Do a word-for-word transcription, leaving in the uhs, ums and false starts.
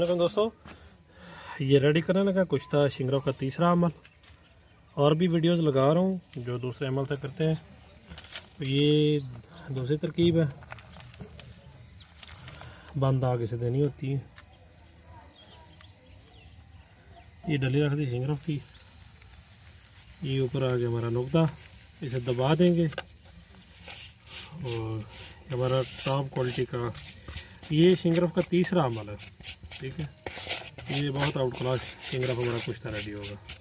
अस्सलाम दोस्तों, ये रेडी करने लगा कुछ था शिंगरों का तीसरा अमल। और भी वीडियोस लगा रहा हूँ जो दूसरे अमल से करते हैं। तो ये दूसरी तरकीब है, बंद आगे से देनी होती है। ये डली रख दी शिंगरों की, ये ऊपर आ गया हमारा नुकता, इसे दबा देंगे और हमारा टॉप क्वालिटी का ये शिंगरफ का तीसरा अमल है। ठीक है, ये बहुत आउट क्लास शिंगरफ हमारा कुछ तरह रेडी होगा।